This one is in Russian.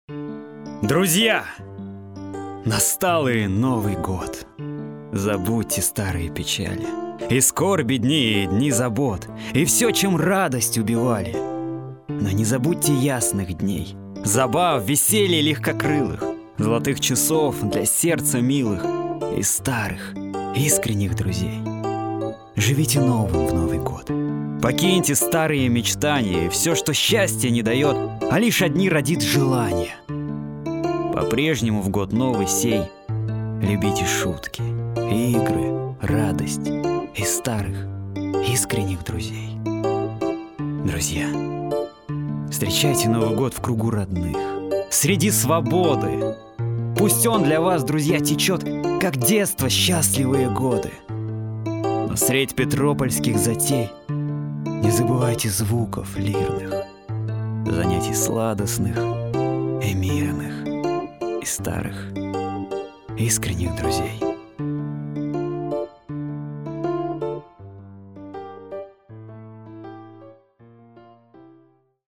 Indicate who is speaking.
Speaker 1: Друзья, настал и Новый год. Забудьте старые печали, и скорби дни, и дни забот, и все, чем радость убивали. Но не забудьте ясных дней, забав, веселья легкокрылых, золотых часов для сердца милых и старых, искренних друзей. Живите новым в Новый год. Покиньте старые мечтания и все, что счастья не дает, а лишь одни родит желания. По-прежнему в год новый сей любите шутки, игры, радость и старых, искренних друзей. Друзья, встречайте Новый год в кругу родных, среди свободы. Пусть он для вас, друзья, течет, как детство, счастливые годы. Но средь петропольских затей не забывайте звуков лирных, занятий сладостных и мирных, и старых, искренних друзей.